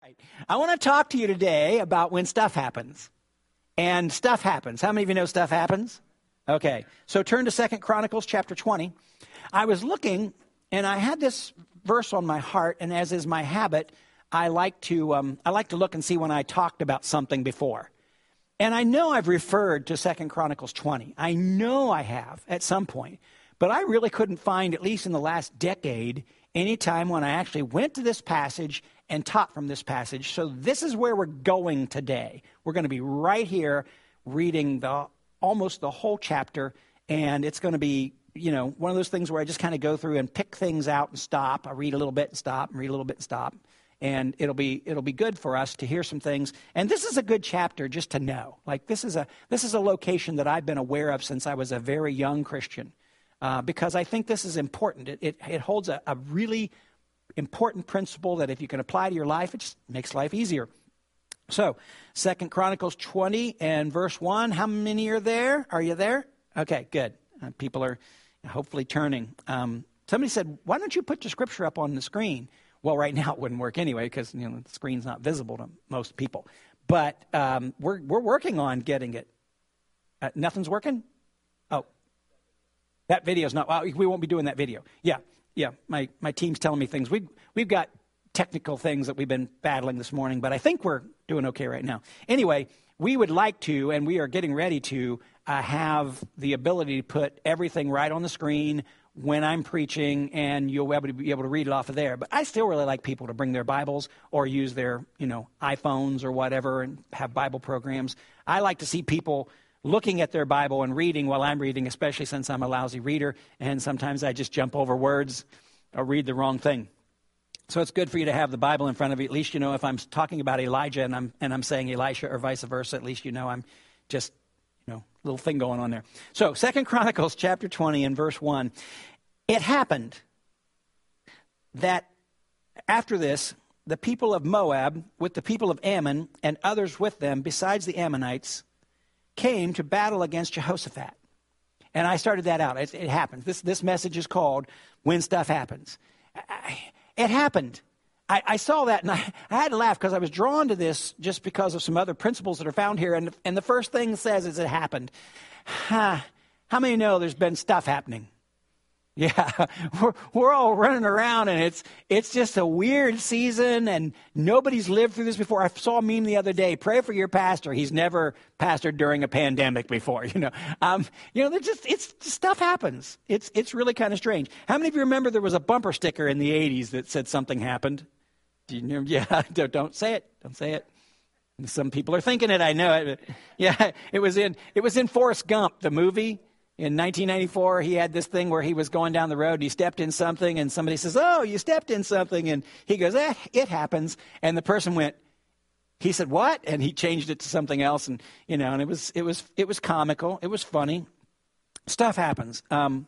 I want to talk to you today about when stuff happens. And stuff happens. How many of you know stuff happens? Okay, so turn to 2 Chronicles chapter 20. I was looking, and I had this verse on my heart, and as is my habit, I like to look and see when I talked about something before. And I know I've referred to 2 Chronicles 20. I know I have at some point. But I really couldn't find, at least in the last decade, any time when I actually went to this passage and taught from this passage. So this is where we're going today. We're going to be right here reading almost the whole chapter, and it's going to be, one of those things where I just kind of go through and pick things out and stop. I read a little bit and stop, and read a little bit and stop. And it'll be good for us to hear some things. And this is a good chapter just to know. Like this is a location that I've been aware of since I was a very young Christian. Because I think this is important. It holds a really important principle that if you can apply to your life, it just makes life easier. So, 2 Chronicles 20 and verse 1. How many are there? Are you there? Okay, good. People are hopefully turning. Somebody said, why don't you put the scripture up on the screen? Well, right now it wouldn't work anyway because the screen's not visible to most people. But we're working on getting it. Nothing's working? Oh. That video's not, well, we won't be doing that video. Yeah. My team's telling me things. We've got technical things that we've been battling this morning, but I think we're doing okay right now. Anyway, we would like to, and we are getting ready to, have the ability to put everything right on the screen when I'm preaching, and you'll be able to read it off of there. But I still really like people to bring their Bibles or use their, iPhones or whatever and have Bible programs. I like to see people looking at their Bible and reading while I'm reading, especially since I'm a lousy reader, and sometimes I just jump over words or read the wrong thing. So it's good for you to have the Bible in front of you. At least you know if I'm talking about Elijah and I'm saying Elisha or vice versa, at least you know I'm just, little thing going on there. So 2 Chronicles chapter 20 and verse 1. It happened that after this, the people of Moab with the people of Ammon and others with them besides the Ammonites came to battle against Jehoshaphat. And I started that out. It happens. This message is called When Stuff Happens. It happened. I saw that, and I had to laugh because I was drawn to this just because of some other principles that are found here. And the first thing it says is it happened. How many know there's been stuff happening? Yeah, we're all running around, and it's just a weird season, and nobody's lived through this before. I saw a meme the other day. Pray for your pastor. He's never pastored during a pandemic before. Stuff happens. It's really kind of strange. How many of you remember there was a bumper sticker in the 80s that said something happened? Do you know? Yeah, don't say it. Don't say it. Some people are thinking it. I know it. Yeah, it was in Forrest Gump, the movie. In 1994, he had this thing where he was going down the road and he stepped in something, and somebody says, "Oh, you stepped in something," and he goes, "It happens." And the person went, he said, "What?" And he changed it to something else, and and it was comical, it was funny. Stuff happens.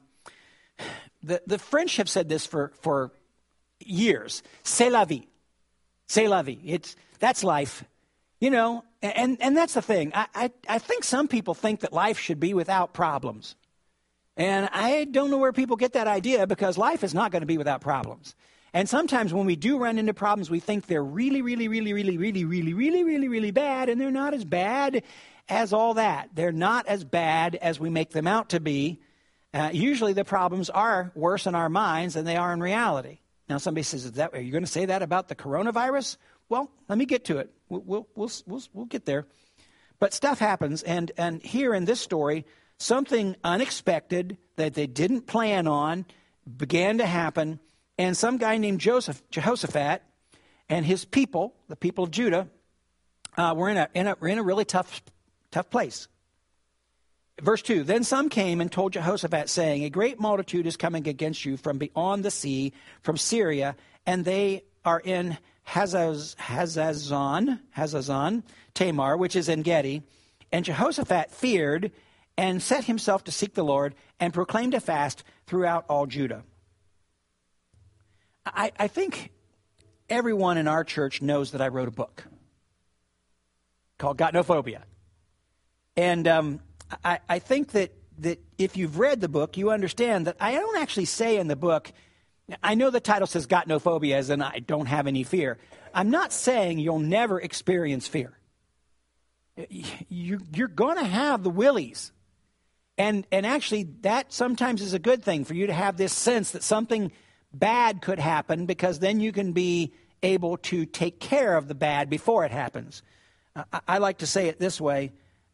The French have said this for years. C'est la vie. C'est la vie. That's life. And that's the thing. I think some people think that life should be without problems. And I don't know where people get that idea, because life is not going to be without problems. And sometimes when we do run into problems, we think they're really, really, really, really, really, really, really, really, really bad, and they're not as bad as all that. They're not as bad as we make them out to be. Usually the problems are worse in our minds than they are in reality. Now somebody says, are you going to say that about the coronavirus? Well, let me get to it. We'll get there. But stuff happens, and here in this story, something unexpected that they didn't plan on began to happen, and some guy named Jehoshaphat and his people, the people of Judah, were in a really tough place. Verse 2, then some came and told Jehoshaphat, saying, a great multitude is coming against you from beyond the sea, from Syria, and they are in Hazazon, Tamar, which is En Gedi. And Jehoshaphat feared and set himself to seek the Lord and proclaimed a fast throughout all Judah. I think everyone in our church knows that I wrote a book called Got No Phobia. And I think that if you've read the book, you understand that I don't actually say in the book, I know the title says got no phobia, as in I don't have any fear. I'm not saying you'll never experience fear. You're going to have the willies. And actually, that sometimes is a good thing for you to have this sense that something bad could happen, because then you can be able to take care of the bad before it happens. I like to say it this way.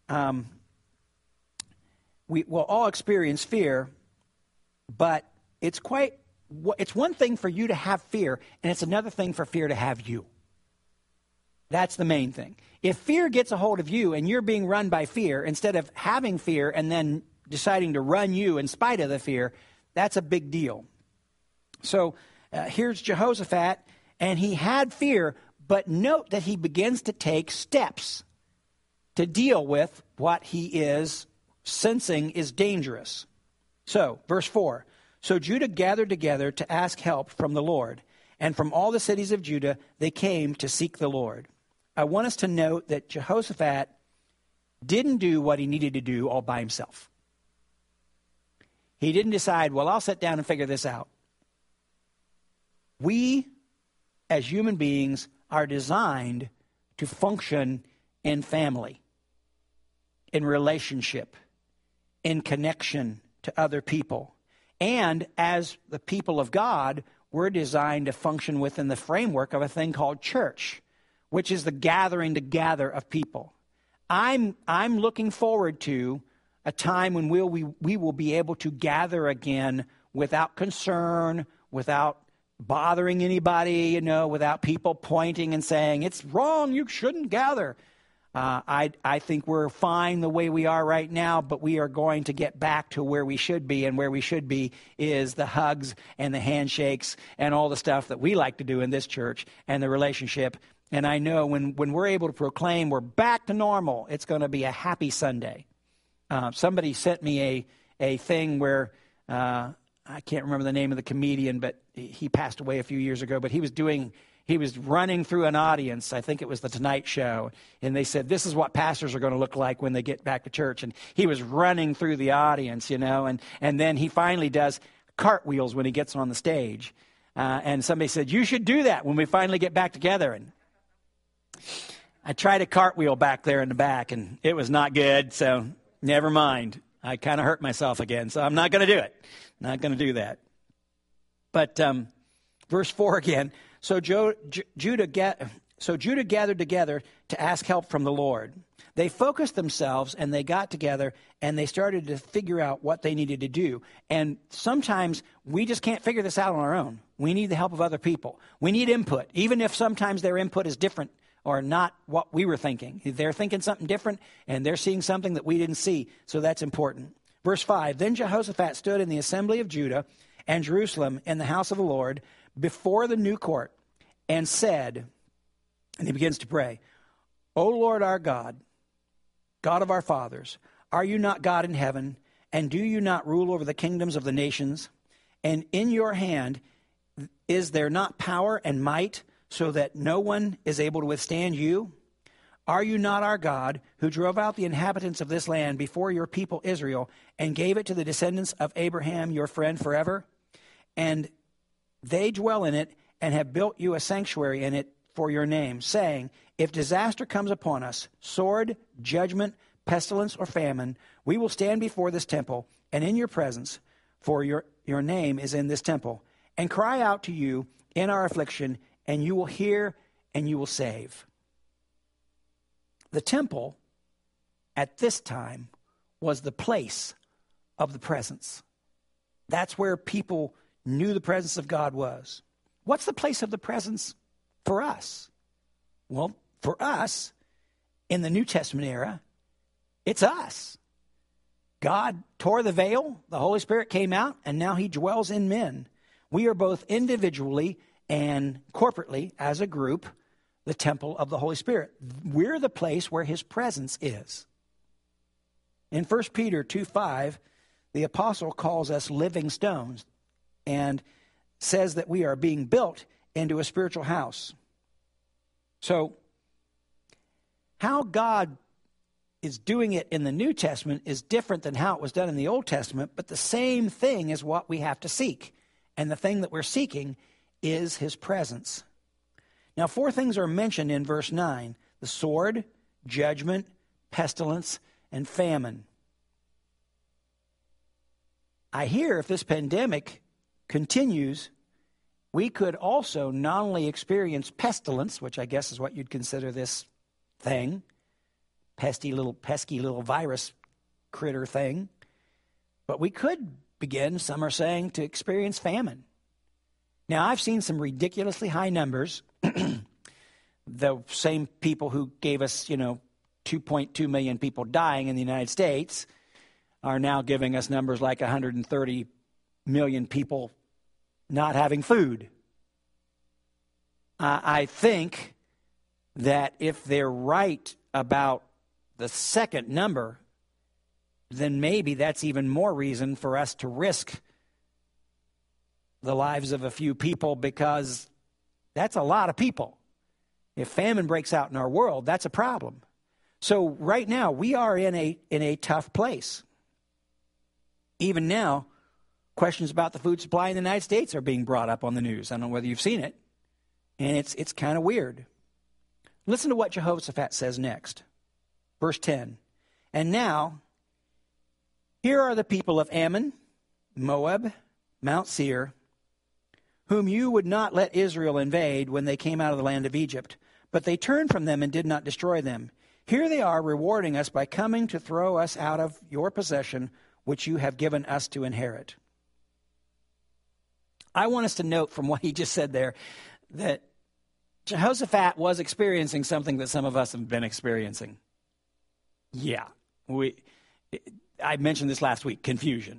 We will all experience fear, but it's one thing for you to have fear, and it's another thing for fear to have you. That's the main thing. If fear gets a hold of you and you're being run by fear, instead of having fear and then deciding to run you in spite of the fear, that's a big deal. So here's Jehoshaphat, and he had fear, but note that he begins to take steps to deal with what he is sensing is dangerous. So, verse 4, so Judah gathered together to ask help from the Lord, and from all the cities of Judah they came to seek the Lord. I want us to note that Jehoshaphat didn't do what he needed to do all by himself. He didn't decide, well, I'll sit down and figure this out. We, as human beings, are designed to function in family, in relationship, in connection to other people. And as the people of God, we're designed to function within the framework of a thing called church, which is the gathering together of people. I'm looking forward to a time when we will be able to gather again without concern, without bothering anybody, without people pointing and saying, it's wrong, you shouldn't gather. I think we're fine the way we are right now, but we are going to get back to where we should be, and where we should be is the hugs and the handshakes and all the stuff that we like to do in this church and the relationship. And I know when we're able to proclaim we're back to normal, it's going to be a happy Sunday. Somebody sent me a thing where, I can't remember the name of the comedian, but he passed away a few years ago, but he was running through an audience. I think it was the Tonight Show. And they said, this is what pastors are going to look like when they get back to church. And he was running through the audience, and then he finally does cartwheels when he gets on the stage. And somebody said, you should do that when we finally get back together. And I tried a cartwheel back there in the back, and it was not good. So never mind. I kind of hurt myself again. So I'm not going to do it. Not going to do that. But verse 4 again. So Judah gathered together to ask help from the Lord. They focused themselves, and they got together, and they started to figure out what they needed to do. And sometimes we just can't figure this out on our own. We need the help of other people. We need input, even if sometimes their input is different or not what we were thinking. They're thinking something different, and they're seeing something that we didn't see, so that's important. Verse 5, then Jehoshaphat stood in the assembly of Judah and Jerusalem in the house of the Lord before the new court and said, and he begins to pray, O Lord our God, God of our fathers, are you not God in heaven, and do you not rule over the kingdoms of the nations? And in your hand is there not power and might, so that no one is able to withstand you? Are you not our God, who drove out the inhabitants of this land before your people Israel, and gave it to the descendants of Abraham, your friend, forever? And they dwell in it, and have built you a sanctuary in it for your name, saying, if disaster comes upon us, sword, judgment, pestilence, or famine, we will stand before this temple and in your presence, for your name is in this temple, and cry out to you in our affliction, and you will hear and you will save. The temple at this time was the place of the presence. That's where people knew the presence of God was. What's the place of the presence for us? Well, for us, in the New Testament era, it's us. God tore the veil, the Holy Spirit came out, and now he dwells in men. We are both individually and corporately, as a group, the temple of the Holy Spirit. We're the place where his presence is. In 1 Peter 2:5, the apostle calls us living stones and says that we are being built into a spiritual house. So, how God is doing it in the New Testament is different than how it was done in the Old Testament, but the same thing is what we have to seek. And the thing that we're seeking is his presence. Now, 4 things are mentioned in verse 9: the sword, judgment, pestilence, and famine. I hear if this pandemic continues, we could also not only experience pestilence, which I guess is what you'd consider this thing, pesky little virus critter thing, but we could begin, some are saying, to experience famine. Now, I've seen some ridiculously high numbers. The same people who gave us, 2.2 million people dying in the United States are now giving us numbers like 130 million people not having food. I think that if they're right about the second number, then maybe that's even more reason for us to risk the lives of a few people, because that's a lot of people. If famine breaks out in our world, that's a problem. So right now, we are in a tough place. Even now, questions about the food supply in the United States are being brought up on the news. I don't know whether you've seen it. And it's kind of weird. Listen to what Jehoshaphat says next. Verse 10. And now, here are the people of Ammon, Moab, Mount Seir, whom you would not let Israel invade when they came out of the land of Egypt. But they turned from them and did not destroy them. Here they are rewarding us by coming to throw us out of your possession, which you have given us to inherit. I want us to note from what he just said there that Jehoshaphat was experiencing something that some of us have been experiencing. Yeah, I mentioned this last week, confusion.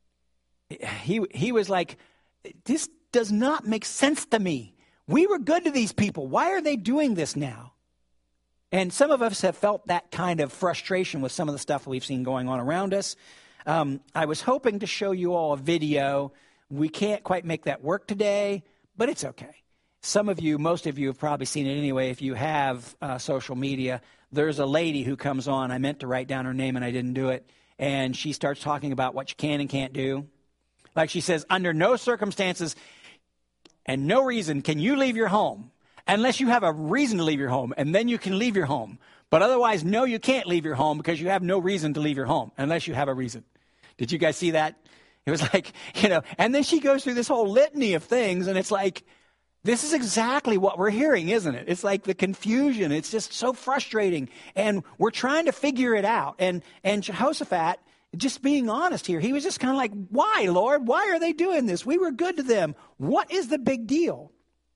He was like, this does not make sense to me. We were good to these people. Why are they doing this now? And some of us have felt that kind of frustration with some of the stuff we've seen going on around us. I was hoping to show you all a video. We can't quite make that work today, but it's okay. Some of you, most of you have probably seen it anyway if you have social media. There's a lady who comes on. I meant to write down her name and I didn't do it. And she starts talking about what you can and can't do. Like she says, under no circumstances and no reason can you leave your home unless you have a reason to leave your home, and then you can leave your home. But otherwise, no, you can't leave your home because you have no reason to leave your home unless you have a reason. Did you guys see that? It was like, and then she goes through this whole litany of things, and it's like, this is exactly what we're hearing, isn't it? It's like the confusion. It's just so frustrating, and we're trying to figure it out. And Jehoshaphat, just being honest here, he was just kind of like, why, Lord? Why are they doing this? We were good to them. What is the big deal?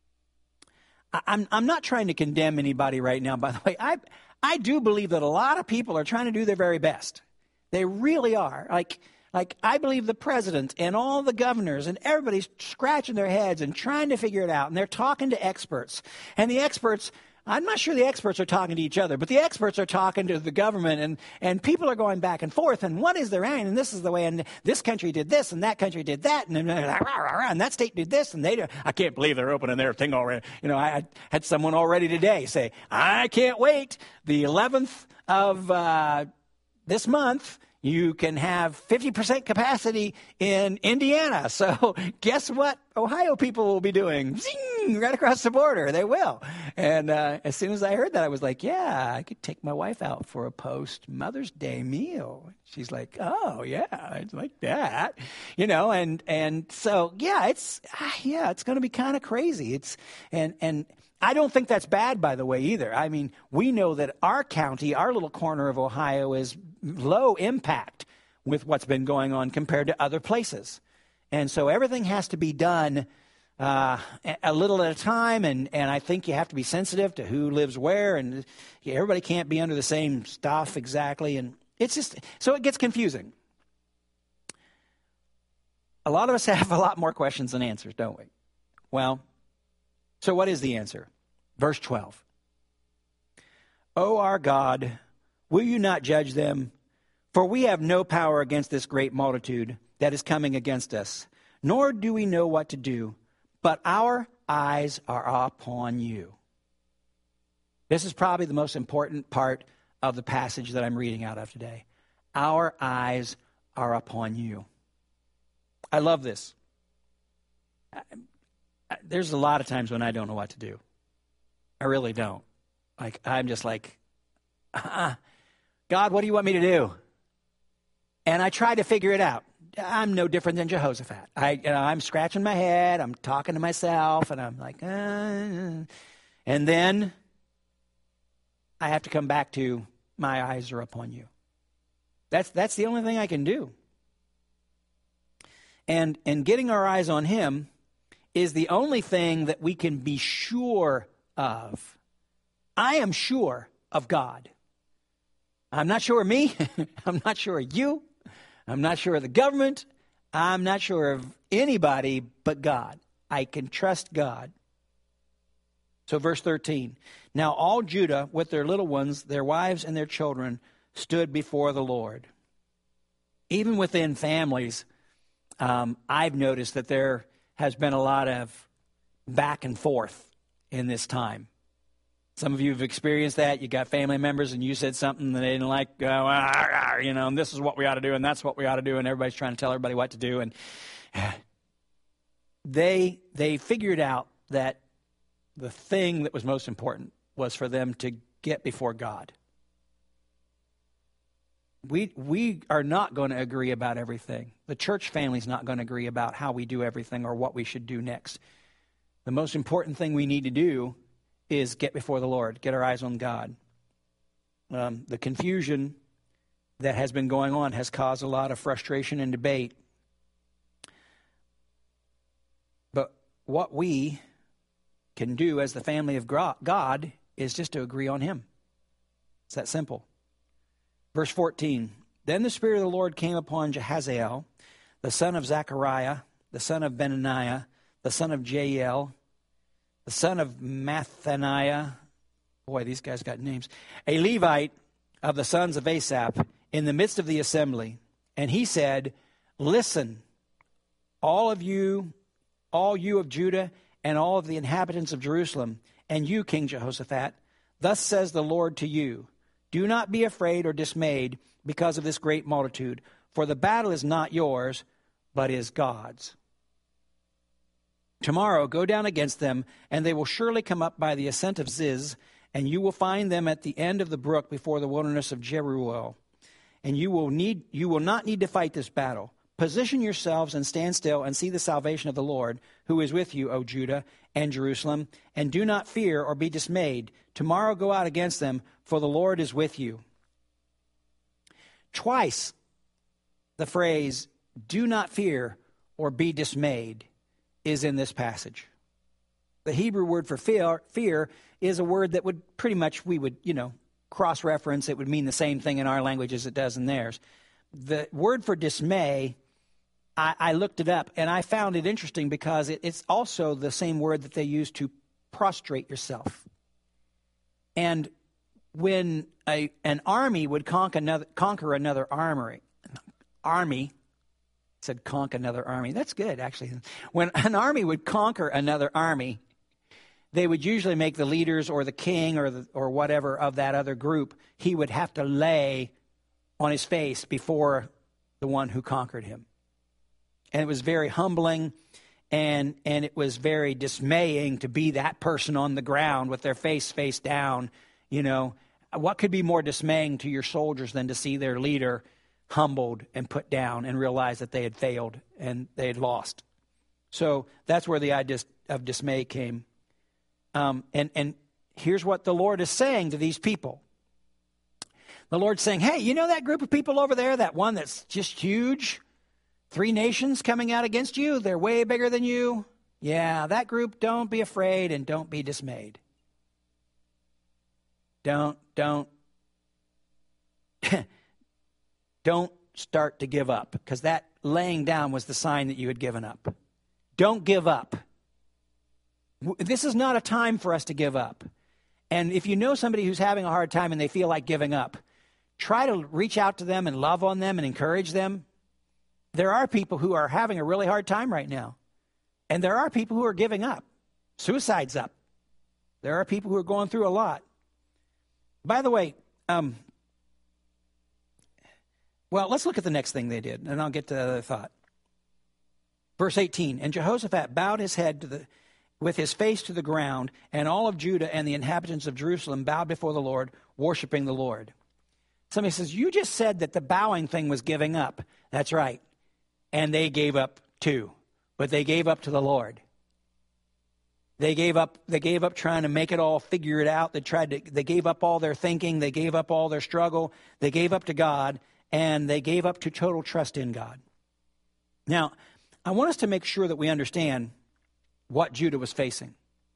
I'm not trying to condemn anybody right now, by the way. I do believe that a lot of people are trying to do their very best. They really are. Like I believe the president and all the governors and everybody's scratching their heads and trying to figure it out. And they're talking to experts. And the experts, I'm not sure the experts are talking to each other, but the experts are talking to the government, and people are going back and forth. And what is their aim? And this is the way. And this country did this, and that country did that, and that state did this, and I can't believe they're opening their thing already. I had someone already today say, I can't wait. The 11th of this month, you can have 50% capacity in Indiana. So guess what Ohio people will be doing? Zing, right across the border. They will. And as soon as I heard that, I was like, yeah, I could take my wife out for a post-Mother's Day meal. She's like, oh, yeah, it's like that. And so, yeah, it's going to be kind of crazy. And I don't think that's bad, by the way, either. I mean, we know that our county, our little corner of Ohio, is low impact with what's been going on compared to other places. And so everything has to be done a little at a time, and I think you have to be sensitive to who lives where, and everybody can't be under the same stuff exactly, and it's just, so it gets confusing. A lot of us have a lot more questions than answers, don't we? Well, so what is the answer? Verse 12. O our God, will you not judge them? For we have no power against this great multitude that is coming against us, nor do we know what to do, but our eyes are upon you. This is probably the most important part of the passage that I'm reading out of today. Our eyes are upon you. I love this. There's a lot of times when I don't know what to do. I really don't. Like, I'm just like, God, what do you want me to do? And I try to figure it out. I'm no different than Jehoshaphat. I'm scratching my head. I'm talking to myself, and I'm like, and then I have to come back to, my eyes are upon you. That's the only thing I can do. And getting our eyes on him is the only thing that we can be sure of. I am sure of God. I'm not sure of me. I'm not sure of you. I'm not sure of the government. I'm not sure of anybody but God. I can trust God. So verse 13. Now all Judah with their little ones, their wives and their children, stood before the Lord. Even within families, I've noticed that there has been a lot of back and forth in this time. Some of you have experienced that. You got family members and you said something that they didn't like, and this is what we ought to do and that's what we ought to do, and everybody's trying to tell everybody what to do. And they figured out that the thing that was most important was for them to get before God. We are not going to agree about everything. The church family is not going to agree about how we do everything or what we should do next. The most important thing we need to do is get before the Lord, get our eyes on God. The confusion that has been going on has caused a lot of frustration and debate. But what we can do as the family of God is just to agree on him. It's that simple. Verse 14, then the Spirit of the Lord came upon Jahaziel, the son of Zechariah, the son of Benaniah, the son of Jael, the son of Mathaniah. Boy, these guys got names. A Levite of the sons of Asaph in the midst of the assembly. And he said, listen, all you of Judah and all of the inhabitants of Jerusalem, and you, King Jehoshaphat, thus says the Lord to you, do not be afraid or dismayed because of this great multitude, for the battle is not yours, but is God's. Tomorrow go down against them, and they will surely come up by the ascent of Ziz, and you will find them at the end of the brook before the wilderness of Jeruel. And you will not need to fight this battle. Position yourselves and stand still and see the salvation of the Lord, who is with you, O Judah and Jerusalem. And do not fear or be dismayed. Tomorrow go out against them, for the Lord is with you. Twice the phrase, do not fear or be dismayed, is in this passage. The Hebrew word for fear is a word that would pretty much, we would, cross-reference. It would mean the same thing in our language as it does in theirs. The word for dismay, I looked it up, and I found it interesting because it's also the same word that they use to prostrate yourself. And when an army would conquer another army, said conquer another army. That's good, actually. When an army would conquer another army, they would usually make the leaders or the king or whatever of that other group, he would have to lay on his face before the one who conquered him. And it was very humbling, and it was very dismaying to be that person on the ground with their face down. What could be more dismaying to your soldiers than to see their leader humbled and put down and realize that they had failed and they had lost? So that's where the idea of dismay came. And here's what the Lord is saying to these people. The Lord's saying, hey, that group of people over there, that one that's just huge, 3 nations coming out against you, they're way bigger than you. Yeah, that group, don't be afraid and don't be dismayed. Don't start to give up, because that laying down was the sign that you had given up. Don't give up. This is not a time for us to give up. And if you know somebody who's having a hard time and they feel like giving up, try to reach out to them and love on them and encourage them. There are people who are having a really hard time right now. And there are people who are giving up. Suicide's up. There are people who are going through a lot. By the way, let's look at the next thing they did, and I'll get to the other thought. Verse 18, and Jehoshaphat bowed his head with his face to the ground, and all of Judah and the inhabitants of Jerusalem bowed before the Lord, worshiping the Lord. Somebody says, you just said that the bowing thing was giving up. That's right. And they gave up too. But they gave up to the Lord. They gave up trying to make it all, figure it out. They gave up all their thinking. They gave up all their struggle. They gave up to God, and they gave up to total trust in God. Now, I want us to make sure that we understand what Judah was facing.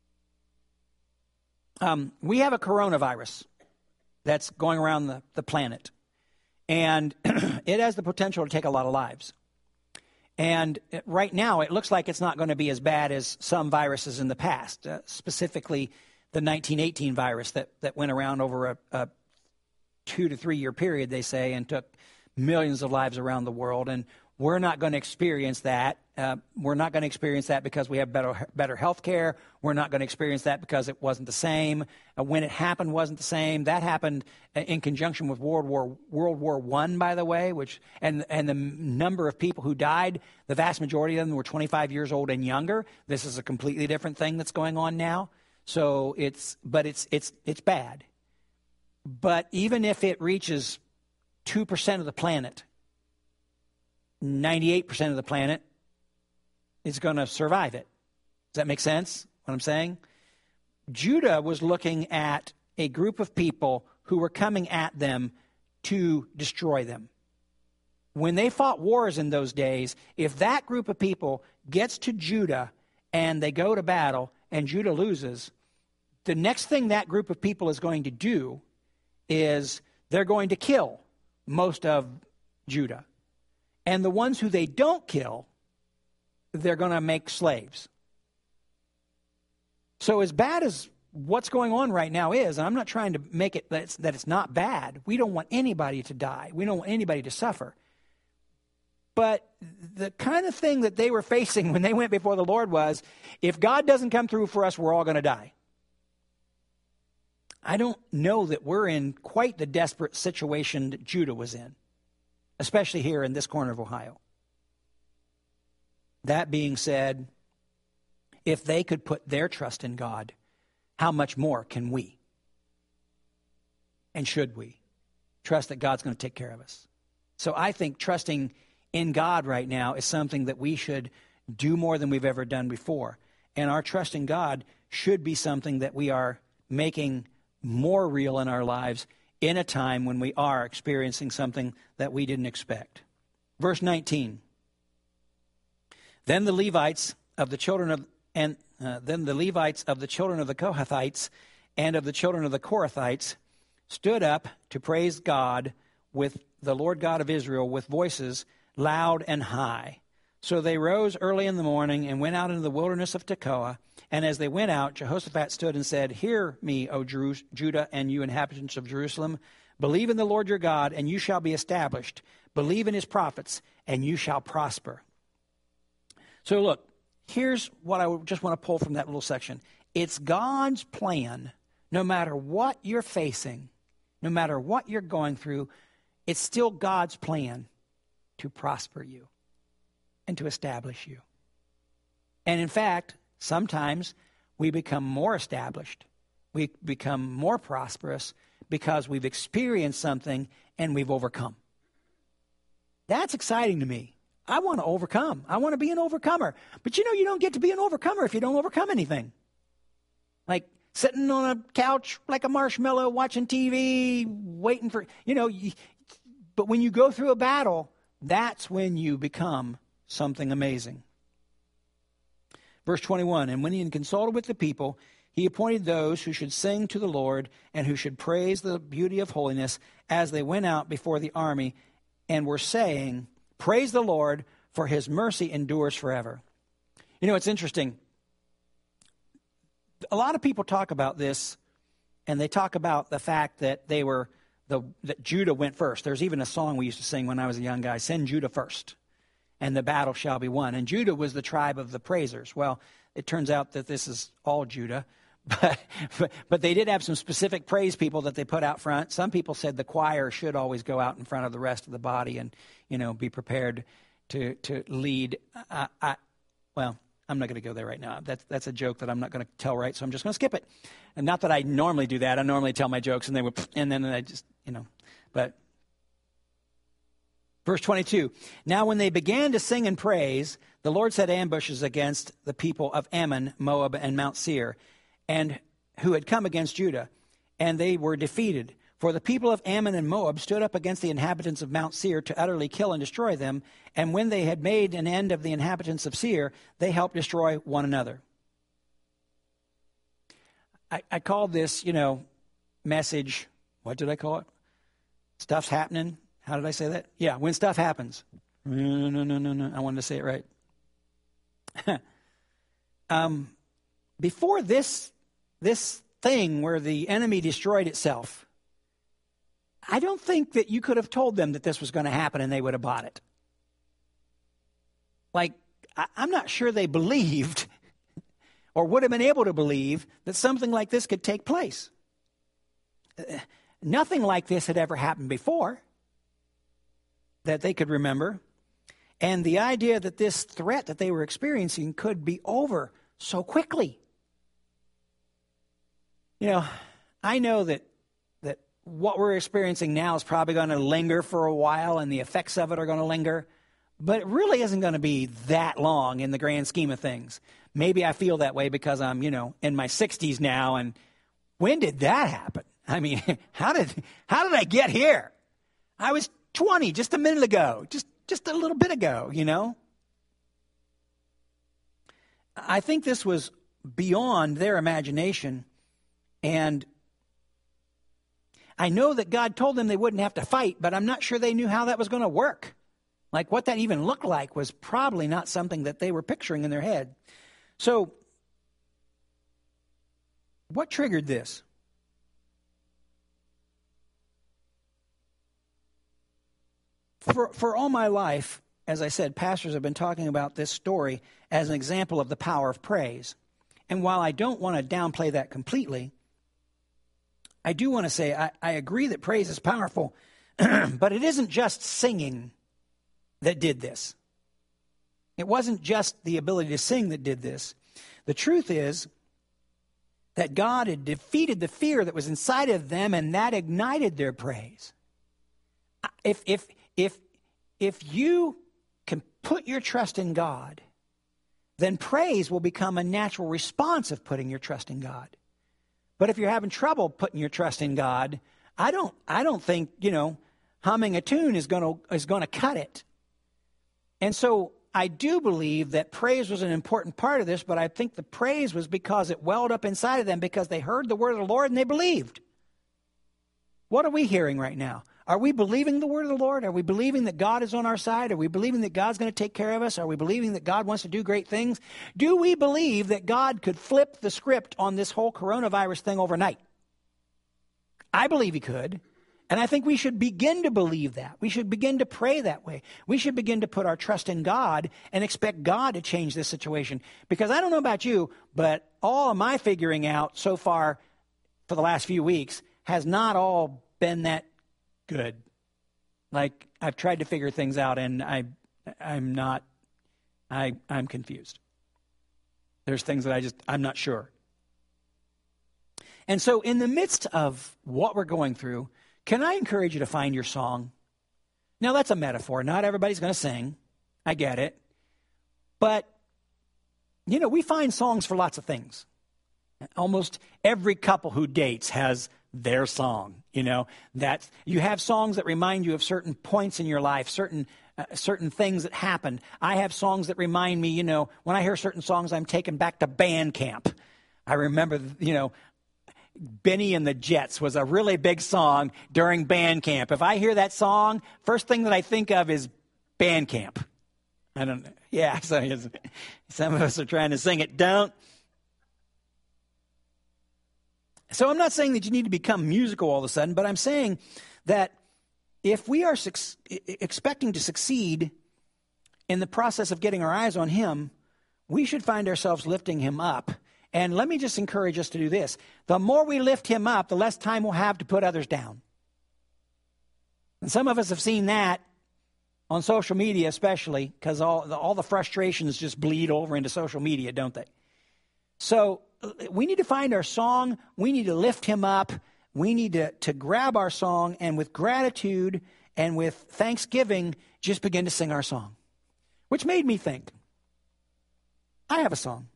We have a coronavirus that's going around the planet, and it has the potential to take a lot of lives. And right now, it looks like it's not going to be as bad as some viruses in the past, specifically the 1918 virus that went around over a 2 to 3 year period, they say, and took millions of lives around the world. And we're not going to experience that. We're not going to experience that because we have better health care. We're not going to experience that because it wasn't the same. When it happened, wasn't the same. That happened in conjunction with World War I, by the way, and the number of people who died, the vast majority of them were 25 years old and younger. This is a completely different thing that's going on now. So it's bad. But even if it reaches 2% of the planet, 98% of the planet is going to survive it. Does that make sense, what I'm saying? Judah was looking at a group of people who were coming at them to destroy them. When they fought wars in those days, if that group of people gets to Judah and they go to battle and Judah loses, the next thing that group of people is going to do is they're going to kill most of Judah. And the ones who they don't kill, they're going to make slaves. So as bad as what's going on right now is, and I'm not trying to make it that it's not bad. We don't want anybody to die. We don't want anybody to suffer. But the kind of thing that they were facing when they went before the Lord was, if God doesn't come through for us, we're all going to die. I don't know that we're in quite the desperate situation that Judah was in, especially here in this corner of Ohio. That being said, if they could put their trust in God, how much more can we? And should we trust that God's going to take care of us? So I think trusting in God right now is something that we should do more than we've ever done before. And our trust in God should be something that we are making more real in our lives in a time when we are experiencing something that we didn't expect. Verse 19. Then the Levites of the children of the Kohathites and of the children of the Korathites stood up to praise God with the Lord God of Israel with voices loud and high. So they rose early in the morning and went out into the wilderness of Tekoa. And as they went out, Jehoshaphat stood and said, "Hear me, O Judah, and you inhabitants of Jerusalem. Believe in the Lord your God, and you shall be established. Believe in his prophets, and you shall prosper." So look, here's what I just want to pull from that little section. It's God's plan, no matter what you're facing, no matter what you're going through, it's still God's plan to prosper you and to establish you. And in fact, sometimes we become more established, we become more prosperous because we've experienced something and we've overcome. That's exciting to me. I want to overcome. I want to be an overcomer. But you don't get to be an overcomer if you don't overcome anything. Like sitting on a couch like a marshmallow, watching TV, waiting for, but when you go through a battle, that's when you become something amazing. Verse 21, and when he had consulted with the people, he appointed those who should sing to the Lord and who should praise the beauty of holiness as they went out before the army and were saying, "Praise the Lord, for his mercy endures forever." It's interesting. A lot of people talk about this, and they talk about the fact that that Judah went first. There's even a song we used to sing when I was a young guy, "Send Judah first, and the battle shall be won." And Judah was the tribe of the praisers. Well, it turns out that this is all Judah, but they did have some specific praise people that they put out front. Some people said the choir should always go out in front of the rest of the body and, be prepared to lead. well, I'm not going to go there right now. That's a joke that I'm not going to tell right, so I'm just going to skip it. And not that I normally do that. I normally tell my jokes, and then I just, but verse 22, now when they began to sing and praise, the Lord set ambushes against the people of Ammon, Moab, and Mount Seir, and who had come against Judah, and they were defeated. For the people of Ammon and Moab stood up against the inhabitants of Mount Seir to utterly kill and destroy them, and when they had made an end of the inhabitants of Seir, they helped destroy one another. I called this, message, what did I call it? Stuff's happening. How did I say that? Yeah, when stuff happens. No. I wanted to say it right. Before this thing where the enemy destroyed itself, I don't think that you could have told them that this was going to happen and they would have bought it. Like, I'm not sure they believed or would have been able to believe that something like this could take place. Nothing like this had ever happened before that they could remember. And the idea that this threat that they were experiencing could be over so quickly. I know that what we're experiencing now is probably going to linger for a while, and the effects of it are going to linger, but it really isn't going to be that long in the grand scheme of things. Maybe I feel that way because I'm, in my 60s now, and when did that happen? I mean, how did I get here? I was 20 just a minute ago, just a little bit ago, I think this was beyond their imagination, and I know that God told them they wouldn't have to fight, but I'm not sure they knew how that was going to work. Like, what that even looked like was probably not something that they were picturing in their head. So, what triggered this? For all my life, as I said, pastors have been talking about this story as an example of the power of praise. And while I don't want to downplay that completely, I do want to say I agree that praise is powerful, but it isn't just singing that did this. It wasn't just the ability to sing that did this. The truth is that God had defeated the fear that was inside of them, and that ignited their praise. If you can put your trust in God, then praise will become a natural response of putting your trust in God. But if you're having trouble putting your trust in God, I don't think, humming a tune is going to cut it. And so I do believe that praise was an important part of this, but I think the praise was because it welled up inside of them because they heard the word of the Lord and they believed. What are we hearing right now? Are we believing the word of the Lord? Are we believing that God is on our side? Are we believing that God's going to take care of us? Are we believing that God wants to do great things? Do we believe that God could flip the script on this whole coronavirus thing overnight? I believe he could. And I think we should begin to believe that. We should begin to pray that way. We should begin to put our trust in God and expect God to change this situation. Because I don't know about you, but all of my figuring out so far for the last few weeks has not all been that good. Like, I've tried to figure things out, and I'm confused. There's things that I'm not sure. And so in the midst of what we're going through, can I encourage you to find your song? Now, that's a metaphor. Not everybody's going to sing. I get it. But, we find songs for lots of things. Almost every couple who dates has their song, that you have songs that remind you of certain points in your life, certain things that happened. I have songs that remind me, when I hear certain songs, I'm taken back to band camp. I remember, Benny and the Jets was a really big song during band camp. If I hear that song, first thing that I think of is band camp. I don't know. Yeah, so some of us are trying to sing it. Don't. So I'm not saying that you need to become musical all of a sudden, but I'm saying that if we are expecting to succeed in the process of getting our eyes on him, we should find ourselves lifting him up. And let me just encourage us to do this. The more we lift him up, the less time we'll have to put others down. And some of us have seen that on social media especially, because all the frustrations just bleed over into social media, don't they? So we need to find our song. We need to lift him up. We need to grab our song and with gratitude and with thanksgiving, just begin to sing our song. Which made me think, I have a song.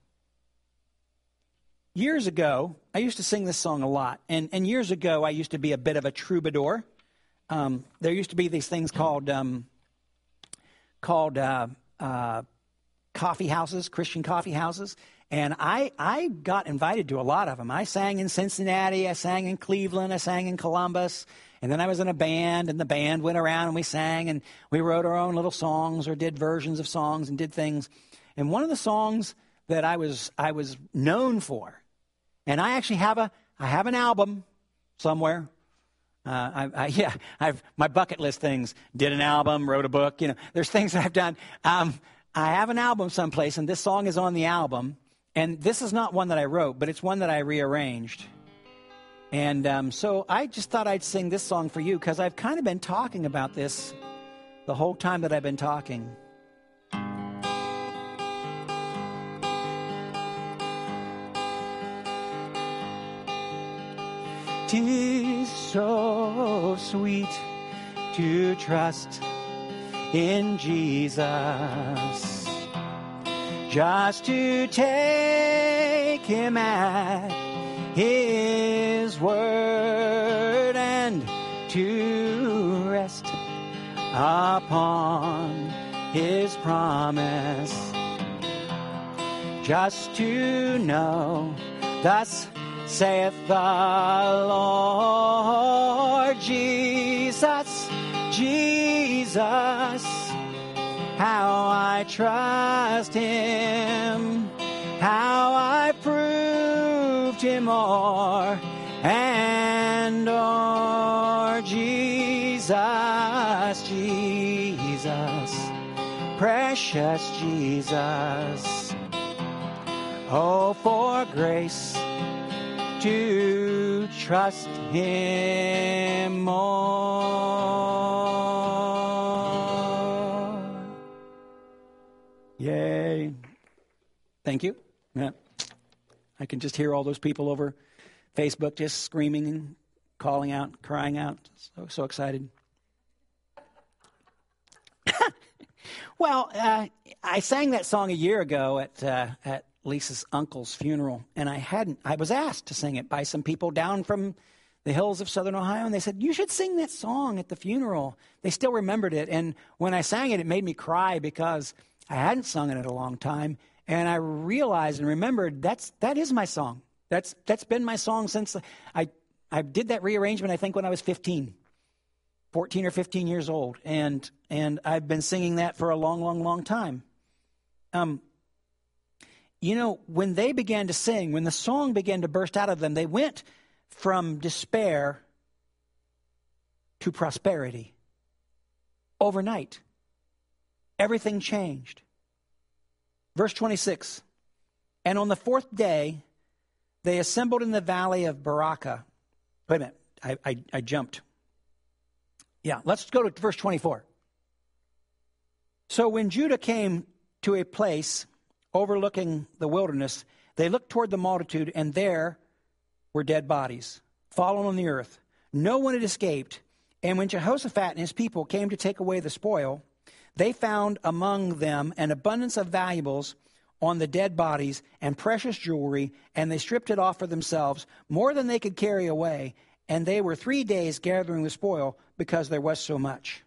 Years ago, I used to sing this song a lot. And years ago, I used to be a bit of a troubadour. There used to be these things called coffee houses, Christian coffee houses. And I got invited to a lot of them. I sang in Cincinnati, I sang in Cleveland, I sang in Columbus. And then I was in a band, and the band went around and we sang, and we wrote our own little songs or did versions of songs and did things. And one of the songs that I was known for, and I actually have an album somewhere. I've my bucket list things. Did an album, wrote a book. There's things that I've done. I have an album someplace, and this song is on the album. And this is not one that I wrote, but it's one that I rearranged. And so I just thought I'd sing this song for you because I've kind of been talking about this the whole time that I've been talking. 'Tis so sweet to trust in Jesus, just to take him at his word and to rest upon his promise, just to know thus saith the Lord. Jesus, Jesus, how I trust him, how I proved him o'er and o'er. Jesus, Jesus, precious Jesus, oh, for grace to trust him more. Yay. Thank you. Yeah. I can just hear all those people over Facebook just screaming and calling out, crying out. So excited. Well, I sang that song a year ago at Lisa's uncle's funeral, and I was asked to sing it by some people down from the hills of southern Ohio, and they said, you should sing that song at the funeral. They still remembered it, and when I sang it, it made me cry because I hadn't sung it in a long time, and I realized and remembered that is my song. That's been my song since I did that rearrangement, I think, when I was 14 or 15 years old, and I've been singing that for a long, long, long time. When they began to sing, when the song began to burst out of them, they went from despair to prosperity. Overnight, everything changed. Verse 26, and on the fourth day, they assembled in the valley of Baraka. Wait a minute, I jumped. Yeah, let's go to verse 24. So when Judah came to a place overlooking the wilderness, they looked toward the multitude, and there were dead bodies fallen on the earth. No one had escaped. And when Jehoshaphat and his people came to take away the spoil, they found among them an abundance of valuables on the dead bodies and precious jewelry, and they stripped it off for themselves, more than they could carry away. And they were 3 days gathering the spoil because there was so much.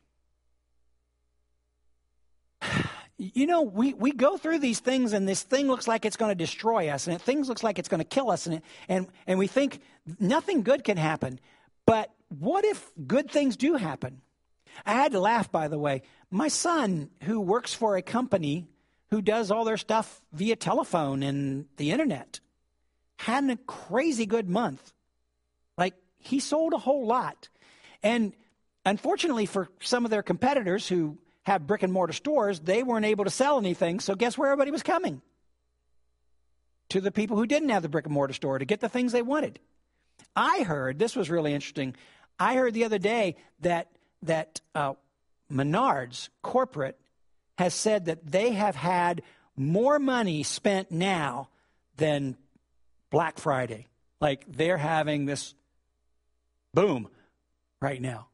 We go through these things, and this thing looks like it's going to destroy us, and things looks like it's going to kill us, and we think nothing good can happen. But what if good things do happen? I had to laugh, by the way. My son, who works for a company who does all their stuff via telephone and the internet, had a crazy good month. Like, he sold a whole lot. And unfortunately for some of their competitors who have brick and mortar stores, they weren't able to sell anything. So guess where everybody was coming? To the people who didn't have the brick and mortar store to get the things they wanted. I heard, this was really interesting, I heard the other day that Menards corporate has said that they have had more money spent now than Black Friday. Like they're having this boom right now.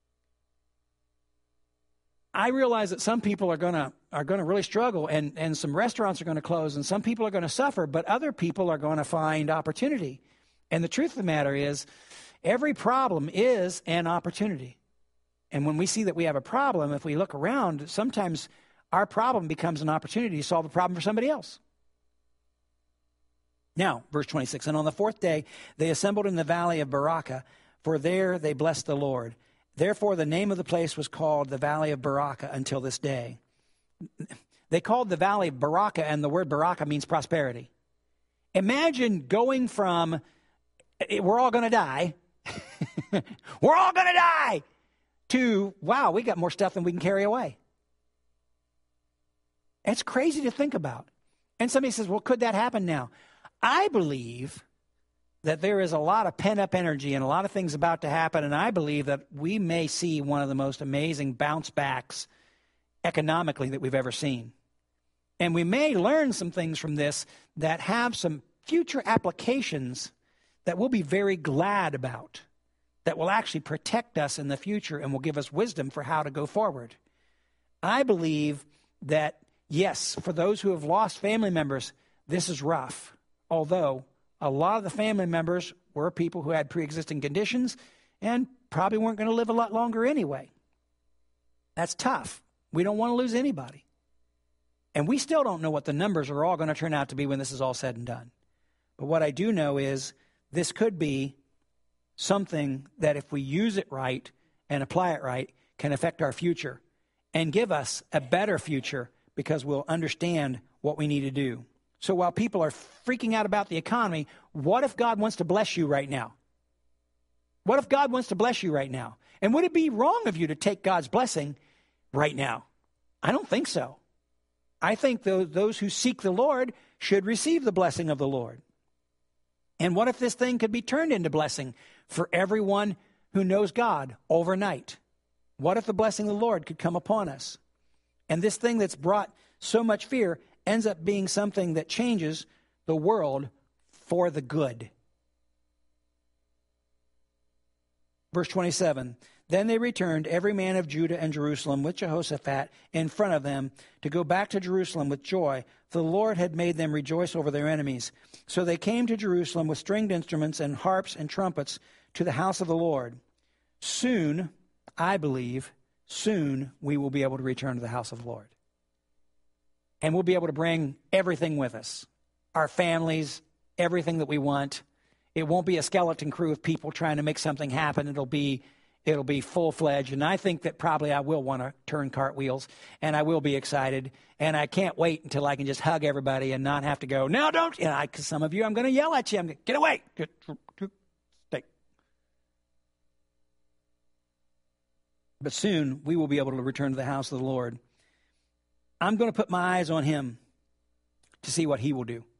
I realize that some people are going to really struggle, and some restaurants are going to close, and some people are going to suffer, but other people are going to find opportunity. And the truth of the matter is, every problem is an opportunity. And when we see that we have a problem, if we look around, sometimes our problem becomes an opportunity to solve a problem for somebody else. Now, verse 26, and on the fourth day they assembled in the valley of Berachah, for there they blessed the Lord. Therefore, the name of the place was called the Valley of Berachah until this day. They called the Valley of Berachah, and the word Berachah means prosperity. Imagine going from, we're all going to die, we're all going to die, to, wow, we got more stuff than we can carry away. It's crazy to think about. And somebody says, well, could that happen now? I believe that there is a lot of pent-up energy and a lot of things about to happen, and I believe that we may see one of the most amazing bounce backs economically that we've ever seen. And we may learn some things from this that have some future applications that we'll be very glad about, that will actually protect us in the future and will give us wisdom for how to go forward. I believe that, yes, for those who have lost family members, this is rough, although a lot of the family members were people who had pre-existing conditions and probably weren't going to live a lot longer anyway. That's tough. We don't want to lose anybody. And we still don't know what the numbers are all going to turn out to be when this is all said and done. But what I do know is this could be something that if we use it right and apply it right, can affect our future and give us a better future because we'll understand what we need to do. So while people are freaking out about the economy, what if God wants to bless you right now? What if God wants to bless you right now? And would it be wrong of you to take God's blessing right now? I don't think so. I think those who seek the Lord should receive the blessing of the Lord. And what if this thing could be turned into blessing for everyone who knows God overnight? What if the blessing of the Lord could come upon us? And this thing that's brought so much fear ends up being something that changes the world for the good. Verse 27, then they returned, every man of Judah and Jerusalem, with Jehoshaphat in front of them, to go back to Jerusalem with joy, for the Lord had made them rejoice over their enemies. So they came to Jerusalem with stringed instruments and harps and trumpets to the house of the Lord. Soon, I believe, soon we will be able to return to the house of the Lord. And we'll be able to bring everything with us, our families, everything that we want. It won't be a skeleton crew of people trying to make something happen. It'll be full-fledged. And I think that probably I will want to turn cartwheels, and I will be excited. And I can't wait until I can just hug everybody and not have to go, now don't, because some of you, I'm going to yell at you. I'm going to, get away. Stay. But soon we will be able to return to the house of the Lord. I'm going to put my eyes on him to see what he will do.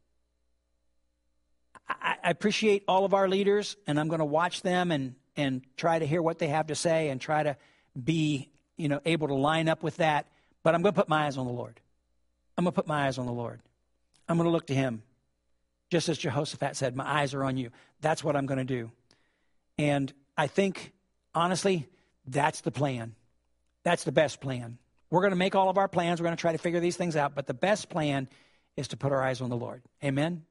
I appreciate all of our leaders, and I'm going to watch them and try to hear what they have to say and try to be, able to line up with that. But I'm going to put my eyes on the Lord. I'm going to put my eyes on the Lord. I'm going to look to him. Just as Jehoshaphat said, my eyes are on you. That's what I'm going to do. And I think, honestly, that's the plan. That's the best plan. We're going to make all of our plans. We're going to try to figure these things out. But the best plan is to put our eyes on the Lord. Amen?